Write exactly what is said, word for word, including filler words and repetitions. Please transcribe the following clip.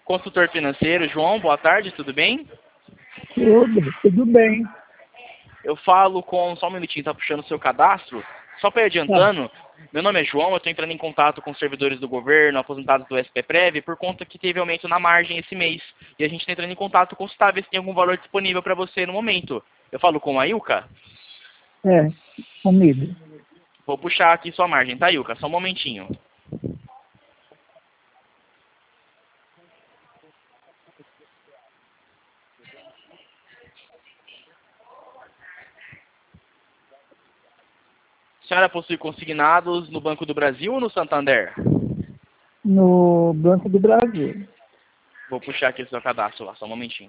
Consultor financeiro, João, boa tarde, tudo bem? Tudo, tudo bem. Eu falo com... Só um minutinho, tá puxando o seu cadastro. Só para ir adiantando, meu nome é João, eu estou entrando em contato com os servidores do governo, aposentados do S P Prev, por conta que teve aumento na margem esse mês. E a gente está entrando em contato com consultar ver se tem algum valor disponível para você no momento. Eu falo com a Ilka? É, comigo. Vou puxar aqui sua margem, tá, Ilka? Só um momentinho. A senhora possui consignados no Banco do Brasil ou no Santander? No Banco do Brasil. Vou puxar aqui o seu cadastro lá, só um momentinho.